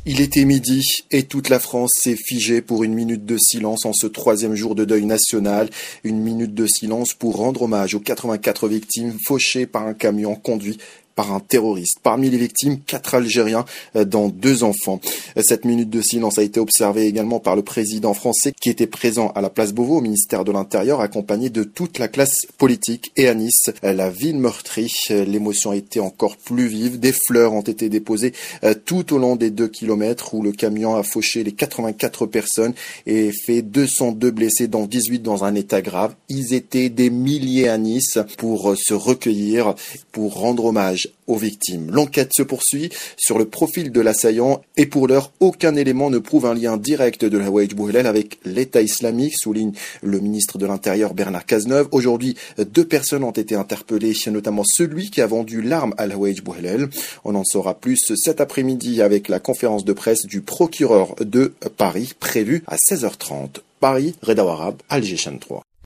Il était midi et toute la France s'est figée pour une minute de silence en ce troisième jour de deuil national. Une minute de silence pour rendre hommage aux 84 victimes fauchées par un camion conduit par un terroriste. Parmi les victimes, 4 Algériens, dont 2 enfants. Cette minute de silence a été observée également par le président français qui était présent à la place Beauvau au ministère de l'Intérieur, accompagné de toute la classe politique. Et à Nice, la ville meurtrie, l'émotion a été encore plus vive. Des fleurs ont été déposées tout au long des 2 kilomètres où le camion a fauché les 84 personnes et fait 202 blessés, dont 18 dans un état grave. Ils étaient des milliers à Nice pour se recueillir, pour rendre hommage aux victimes. L'enquête se poursuit sur le profil de l'assaillant et pour l'heure, aucun élément ne prouve un lien direct de Haouej Bouhlel avec l'État islamique, souligne le ministre de l'Intérieur Bernard Cazeneuve. Aujourd'hui, 2 personnes ont été interpellées, notamment celui qui a vendu l'arme à Haouej Bouhlel. On en saura plus cet après-midi avec la conférence de presse du procureur de Paris prévue à 16h30. Paris, Reda Warab, Alger Chan 3.